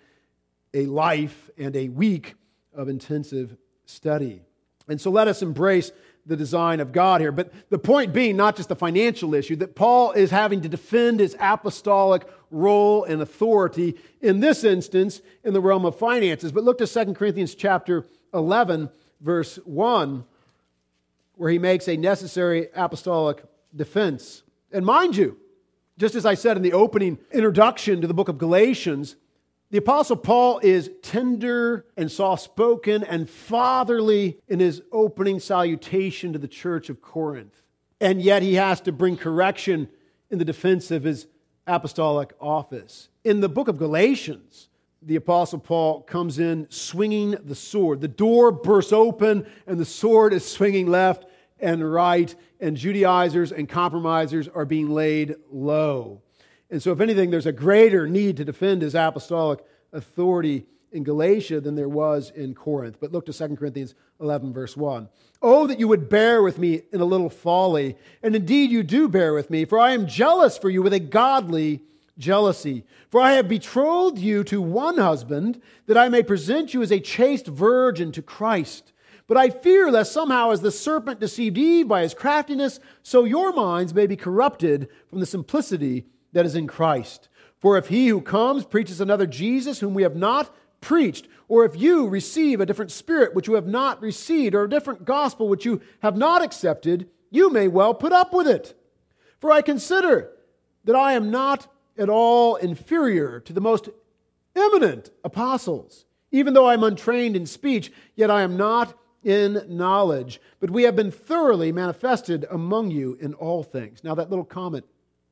a life and a week of intensive study. And so let us embrace the design of God here. But the point being, not just the financial issue, that Paul is having to defend his apostolic role and authority, in this instance, in the realm of finances. But look to 2 Corinthians chapter 11, verse 1, where he makes a necessary apostolic defense. And mind you, just as I said in the opening introduction to the book of Galatians, the Apostle Paul is tender and soft-spoken and fatherly in his opening salutation to the church of Corinth. And yet he has to bring correction in the defense of his apostolic office. In the book of Galatians, the Apostle Paul comes in swinging the sword. The door bursts open and the sword is swinging left and right, and Judaizers and compromisers are being laid low. And so if anything, there's a greater need to defend his apostolic authority in Galatia than there was in Corinth. But look to 2 Corinthians 11, verse 1. Oh, that you would bear with me in a little folly, and indeed you do bear with me, for I am jealous for you with a godly jealousy. For I have betrothed you to one husband, that I may present you as a chaste virgin to Christ. But I fear lest somehow, as the serpent deceived Eve by his craftiness, so your minds may be corrupted from the simplicity that is in Christ. For if he who comes preaches another Jesus whom we have not preached, or if you receive a different spirit which you have not received, or a different gospel which you have not accepted, you may well put up with it. For I consider that I am not at all inferior to the most eminent apostles. Even though I am untrained in speech, yet I am not in knowledge. But we have been thoroughly manifested among you in all things. Now that little comment,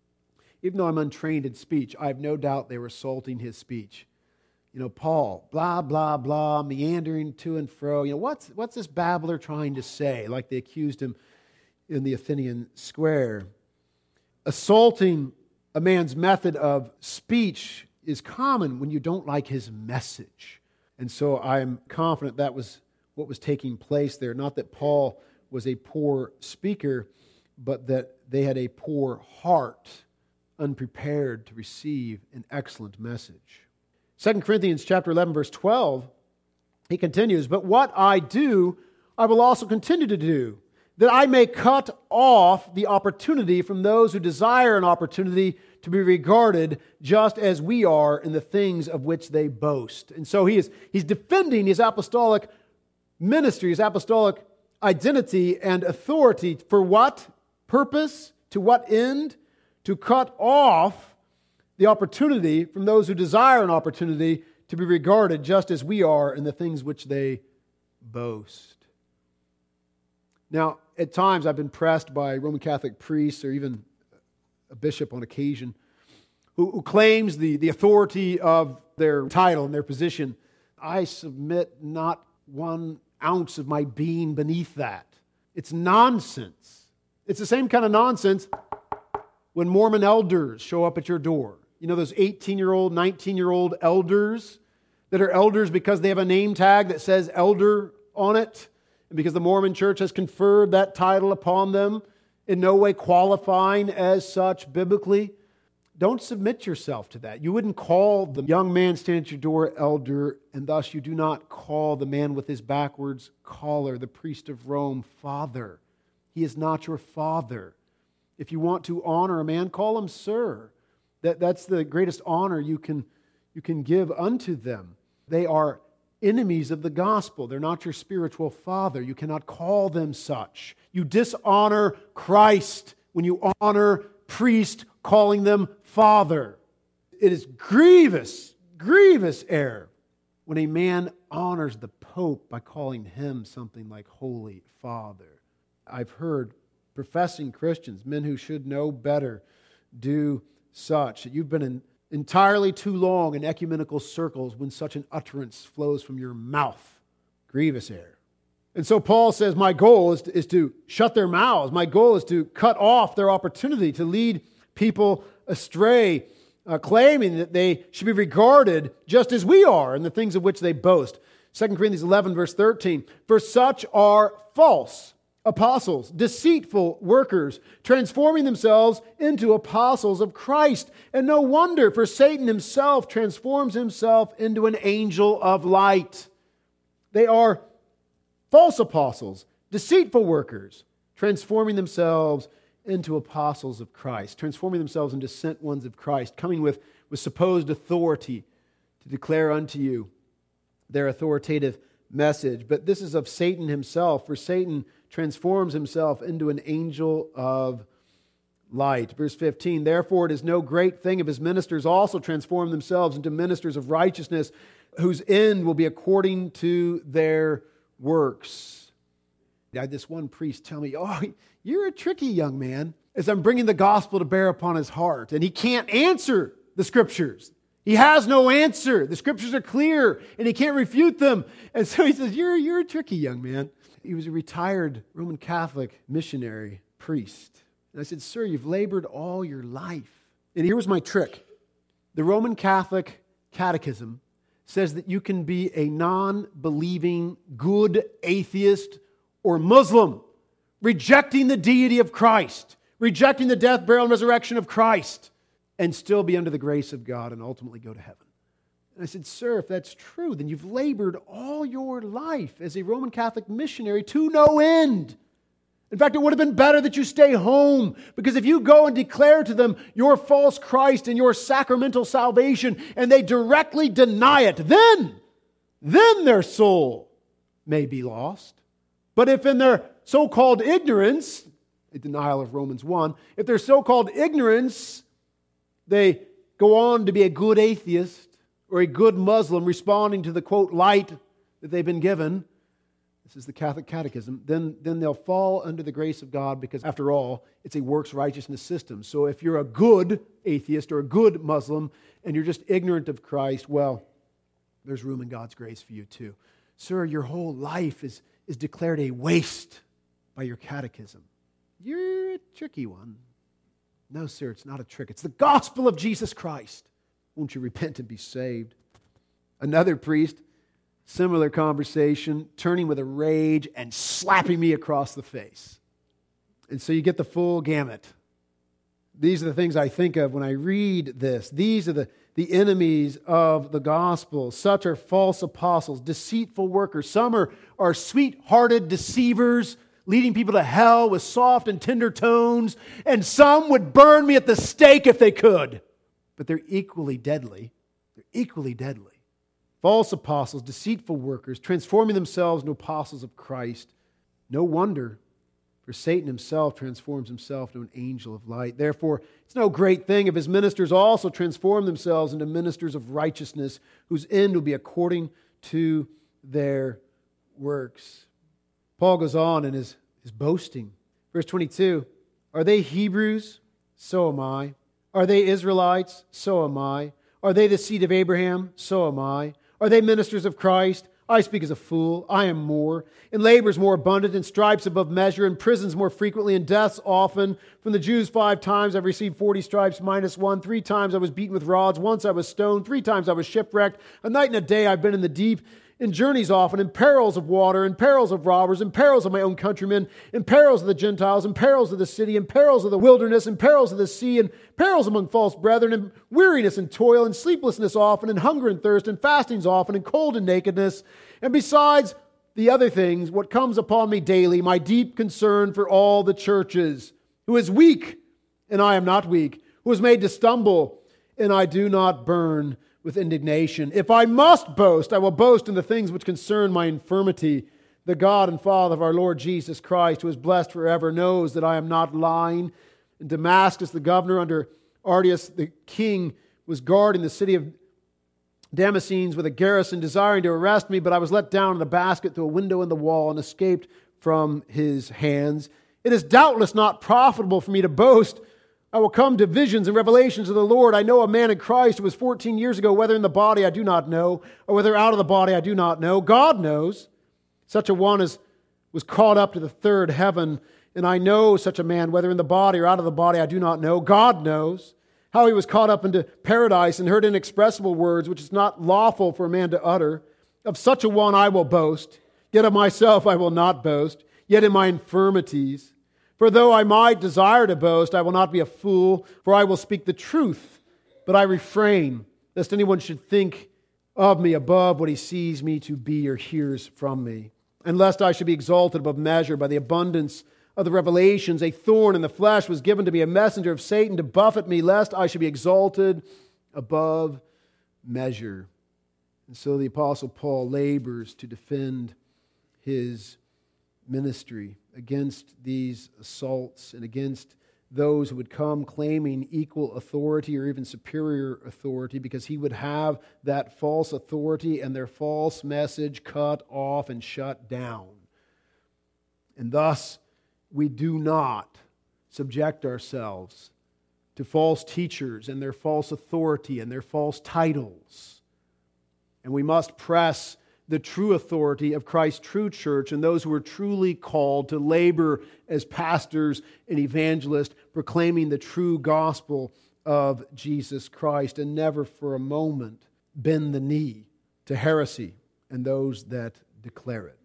even though I'm untrained in speech, I have no doubt they were assaulting his speech. You know, Paul, blah, blah, blah, meandering to and fro. You know, what's this babbler trying to say? Like they accused him in the Athenian square. Assaulting a man's method of speech is common when you don't like his message. And so I'm confident that was what was taking place there. Not that Paul was a poor speaker, but that they had a poor heart, unprepared to receive an excellent message. 2 Corinthians chapter 11, verse 12, he continues, but what I do, I will also continue to do, that I may cut off the opportunity from those who desire an opportunity to be regarded just as we are in the things of which they boast. And so he's defending his apostolic ministry, his apostolic identity and authority. For what purpose? To what end? To cut off the opportunity from those who desire an opportunity to be regarded just as we are in the things which they boast. Now, at times I've been pressed by Roman Catholic priests or even a bishop on occasion who claims the authority of their title and their position. I submit not 1 ounce of my being beneath that. It's nonsense. It's the same kind of nonsense when Mormon elders show up at your door. You know those 18-year-old, 19-year-old elders that are elders because they have a name tag that says elder on it, and because the Mormon Church has conferred that title upon them, in no way qualifying as such biblically. Don't submit yourself to that. You wouldn't call the young man standing at your door elder, and thus you do not call the man with his backwards collar, the priest of Rome, father. He is not your father. If you want to honor a man, call him sir. That's the greatest honor you can give unto them. They are enemies of the gospel. They're not your spiritual father. You cannot call them such. You dishonor Christ when you honor priest calling them father. It is grievous error when a man honors the Pope by calling him something like Holy Father. I've heard professing Christians, men who should know better, do such. You've been in entirely too long in ecumenical circles when such an utterance flows from your mouth. Grievous error. And so Paul says, my goal is to shut their mouths. My goal is to cut off their opportunity to lead people astray, claiming that they should be regarded just as we are in the things of which they boast. 2 Corinthians 11, verse 13, for such are false apostles, deceitful workers, transforming themselves into apostles of Christ. And no wonder, for Satan himself transforms himself into an angel of light. They are false apostles, deceitful workers, transforming themselves into apostles of Christ, transforming themselves into sent ones of Christ, coming with supposed authority to declare unto you their authoritative message. But this is of Satan himself, for Satan transforms himself into an angel of light. Verse 15, therefore it is no great thing if his ministers also transform themselves into ministers of righteousness, whose end will be according to their works. I had this one priest tell me, oh, you're a tricky young man, as I'm bringing the gospel to bear upon his heart. And he can't answer the Scriptures. He has no answer. The Scriptures are clear, and he can't refute them. And so he says, you're a tricky young man. He was a retired Roman Catholic missionary priest. And I said, sir, you've labored all your life. And here was my trick. The Roman Catholic Catechism says that you can be a non-believing, good atheist or Muslim, rejecting the deity of Christ, rejecting the death, burial, and resurrection of Christ, and still be under the grace of God and ultimately go to heaven. And I said, sir, if that's true, then you've labored all your life as a Roman Catholic missionary to no end. In fact, it would have been better that you stay home, because if you go and declare to them your false Christ and your sacramental salvation, and they directly deny it, then their soul may be lost. But if in their so-called ignorance, a denial of Romans 1, if their so-called ignorance, they go on to be a good atheist or a good Muslim responding to the, quote, light that they've been given, this is the Catholic Catechism, then they'll fall under the grace of God, because after all, it's a works righteousness system. So if you're a good atheist or a good Muslim and you're just ignorant of Christ, well, there's room in God's grace for you too. Sir, your whole life is declared a waste by your catechism. You're a tricky one. No, sir, it's not a trick. It's the gospel of Jesus Christ. Won't you repent and be saved? Another priest, similar conversation, turning with a rage and slapping me across the face. And so you get the full gamut. These are the things I think of when I read this. These are the enemies of the gospel. Such are false apostles, deceitful workers. Some are sweet-hearted deceivers, leading people to hell with soft and tender tones. And some would burn me at the stake if they could. But they're equally deadly. They're equally deadly. False apostles, deceitful workers, transforming themselves into apostles of Christ. No wonder, for Satan himself transforms himself into an angel of light. Therefore, it's no great thing if his ministers also transform themselves into ministers of righteousness, whose end will be according to their works. Paul goes on in his is boasting. Verse 22, are they Hebrews? So am I. Are they Israelites? So am I. Are they the seed of Abraham? So am I. Are they ministers of Christ? I speak as a fool. I am more. In labors more abundant, in stripes above measure, in prisons more frequently, in deaths often. From the Jews 5 times I've received 40 stripes minus 1. 3 times I was beaten with rods. Once I was stoned. 3 times I was shipwrecked. A night and a day I've been in the deep. In journeys often, in perils of water, in perils of robbers, in perils of my own countrymen, in perils of the Gentiles, in perils of the city, in perils of the wilderness, in perils of the sea, in perils among false brethren, in weariness and toil, in sleeplessness often, in hunger and thirst, in fastings often, in cold and nakedness. And besides the other things, what comes upon me daily, my deep concern for all the churches, who is weak, and I am not weak, who is made to stumble, and I do not burn with indignation. If I must boast, I will boast in the things which concern my infirmity. The God and Father of our Lord Jesus Christ, who is blessed forever, knows that I am not lying. In Damascus, the governor under Artius, the king, was guarding the city of Damascenes with a garrison, desiring to arrest me, but I was let down in a basket through a window in the wall and escaped from his hands. It is doubtless not profitable for me to boast. I will come to visions and revelations of the Lord. I know a man in Christ who was 14 years ago, whether in the body I do not know, or whether out of the body I do not know. God knows. Such a one as was caught up to the third heaven, and I know such a man, whether in the body or out of the body I do not know. God knows how he was caught up into paradise and heard inexpressible words, which is not lawful for a man to utter. Of such a one I will boast, yet of myself I will not boast, yet in my infirmities. For though I might desire to boast, I will not be a fool, for I will speak the truth. But I refrain, lest anyone should think of me above what he sees me to be or hears from me. And lest I should be exalted above measure by the abundance of the revelations, a thorn in the flesh was given to be a messenger of Satan to buffet me, lest I should be exalted above measure. And so the Apostle Paul labors to defend his ministry against these assaults and against those who would come claiming equal authority or even superior authority, because he would have that false authority and their false message cut off and shut down. And thus, we do not subject ourselves to false teachers and their false authority and their false titles. And we must press the true authority of Christ's true church and those who are truly called to labor as pastors and evangelists, proclaiming the true gospel of Jesus Christ, and never for a moment bend the knee to heresy and those that declare it.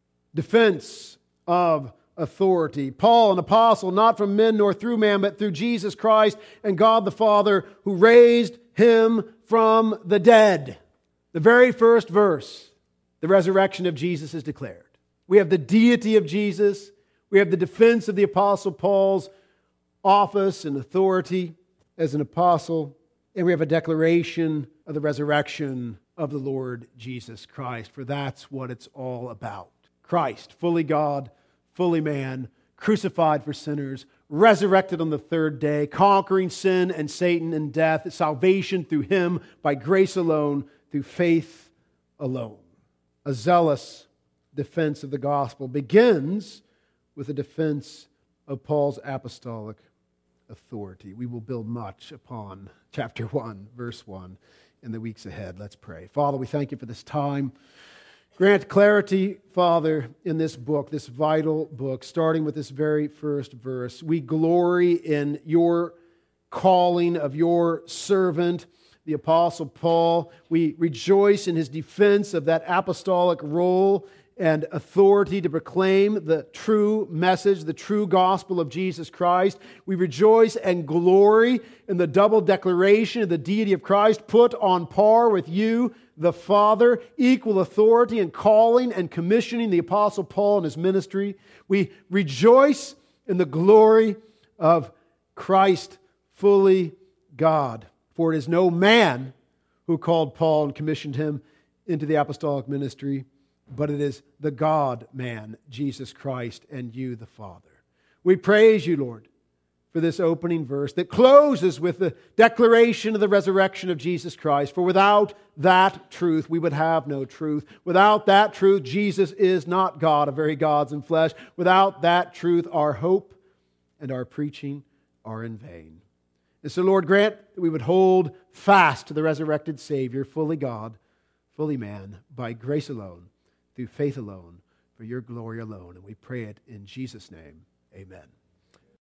Defense of authority. Paul, an apostle, not from men nor through man, but through Jesus Christ and God the Father, who raised him from the dead. The very first verse, the resurrection of Jesus is declared. We have the deity of Jesus. We have the defense of the Apostle Paul's office and authority as an apostle. And we have a declaration of the resurrection of the Lord Jesus Christ. For that's what it's all about. Christ, fully God, fully man, crucified for sinners, resurrected on the third day, conquering sin and Satan and death, salvation through him by grace alone, through faith alone. A zealous defense of the gospel begins with a defense of Paul's apostolic authority. We will build much upon chapter 1, verse 1 in the weeks ahead. Let's pray. Father, we thank you for this time. Grant clarity, Father, in this book, this vital book, starting with this very first verse. We glory in your calling of your servant, the Apostle Paul. We rejoice in his defense of that apostolic role and authority to proclaim the true message, the true gospel of Jesus Christ. We rejoice and glory in the double declaration of the deity of Christ, put on par with you, the Father, equal authority in calling and commissioning the Apostle Paul in his ministry. We rejoice in the glory of Christ, fully God. For it is no man who called Paul and commissioned him into the apostolic ministry, but it is the God-man, Jesus Christ, and you, the Father. We praise you, Lord, for this opening verse that closes with the declaration of the resurrection of Jesus Christ. For without that truth, we would have no truth. Without that truth, Jesus is not God of very gods in flesh. Without that truth, our hope and our preaching are in vain. And so, Lord, grant that we would hold fast to the resurrected Savior, fully God, fully man, by grace alone, through faith alone, for your glory alone. And we pray it in Jesus' name. Amen.